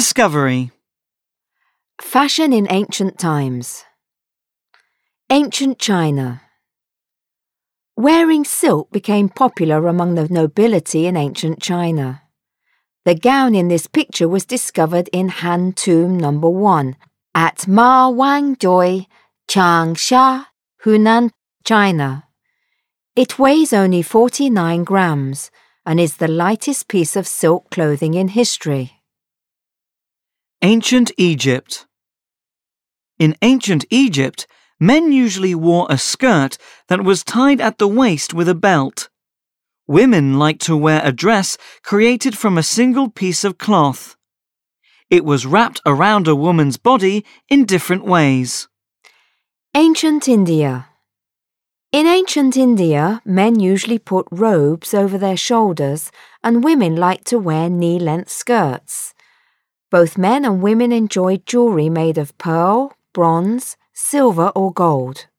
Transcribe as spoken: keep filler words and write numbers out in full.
Discovery. Fashion in ancient times. Ancient China. Wearing silk became popular among the nobility in ancient China. The gown in this picture was discovered in Han Tomb number one at Ma Wang Doi, Changsha, Hunan, China. It weighs only forty-nine grams and is the lightest piece of silk clothing in history. Ancient Egypt. In ancient Egypt, men usually wore a skirt that was tied at the waist with a belt. Women liked to wear a dress created from a single piece of cloth. It was wrapped around a woman's body in different ways. Ancient India. In ancient India, men usually put robes over their shoulders and women liked to wear knee-length skirts. Both men and women enjoyed jewelry made of pearl, bronze, silver or gold.